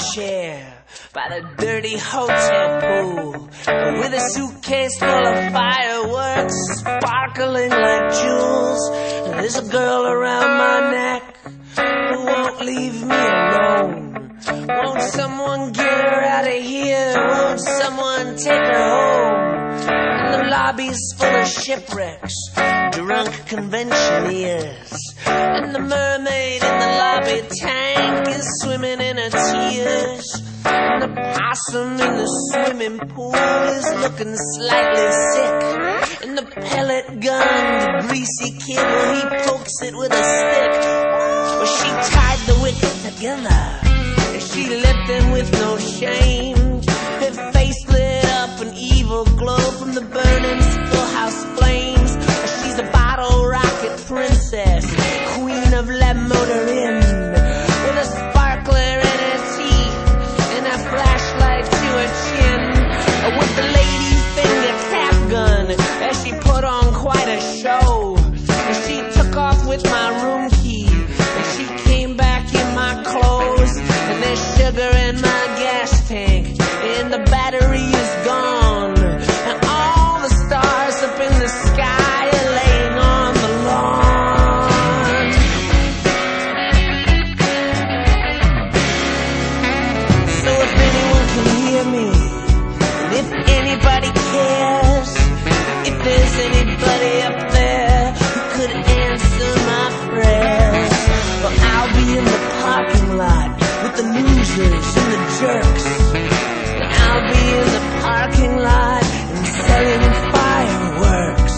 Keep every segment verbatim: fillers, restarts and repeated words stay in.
chair by the dirty hotel pool with a suitcase full of fireworks sparkling like jewels. There's a girl around my neck who won't leave me alone. Won't someone get her out of here? Won't someone take her home? And the lobby's full of shipwrecks, drunk conventioneers, and the mermaid in the lobby tank is swimming in her tears. And the possum in the swimming pool is looking slightly sick. And the pellet gun, the greasy kid, well, he pokes it with a stick. Well, she tied the wick together, and she left him with no shame. Her face lit up an evil glow from the burning schoolhouse flames. She's a bottle rocket princess, queen of La Motorin, with a sparkler in her teeth and a flashlight to her chin, with the lady's finger cap gun as she put on quite a show. And she took off with my room key, and she came back in my clothes, and there's sugar in my gas tank, and the battery is gone, and all the stars up in the sky are laying on the lawn. So if anyone can hear me, and if anybody cares, if there's anybody up there who could answer my prayers, well, I'll be in the parking lot with the losers and the jerks. I'll be in the parking lot and selling fireworks.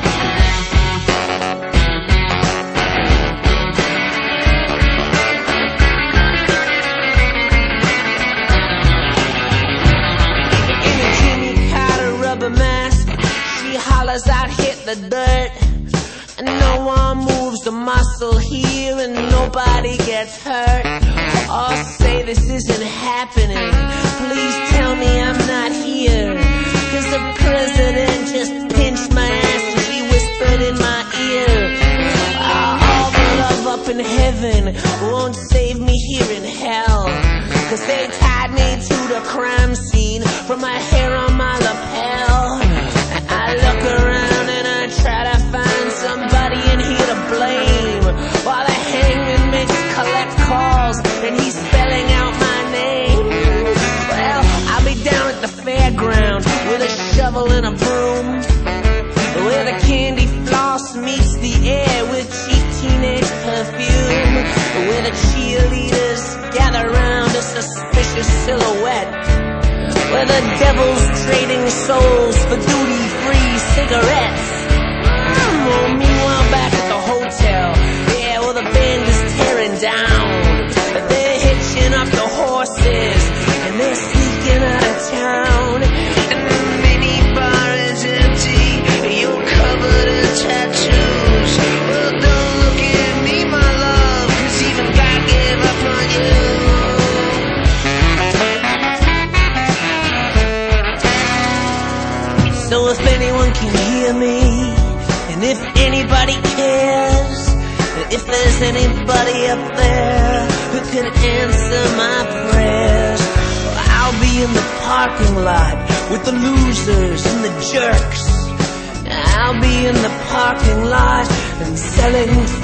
In a Jimmy Carter rubber mask, she hollers out, hit the dirt. And no one moves the muscle here, and nobody gets hurt. Or say this isn't happening, please tell me I'm not here. Cause the president just pinched my ass and she whispered in my ear, oh, all the love up in heaven won't save me here in hell. Cause they tied me to the crime scene from my hair on my lapel. And I look around and I try to find somebody in here to blame, while the hangman makes collect calls and he's spelling out my name. Well, I'll be down at the fairground with a shovel and a broom, where the candy floss meets the air with cheap teenage perfume, where the cheerleaders gather round a suspicious silhouette, where the devil's trading souls for duty-free cigarettes. Well, meanwhile back at the hotel, yeah, well, the band is tearing down, but they're hitching up the horses and they're sneaking out of town. And the minibar is empty, you're covered in tattoos. Well, don't look at me, my love, cause even God gave up on you. So if anyone can hear me, and if anybody cares, if there's anybody up there who could answer my prayers, I'll be in the parking lot with the losers and the jerks. I'll be in the parking lot and selling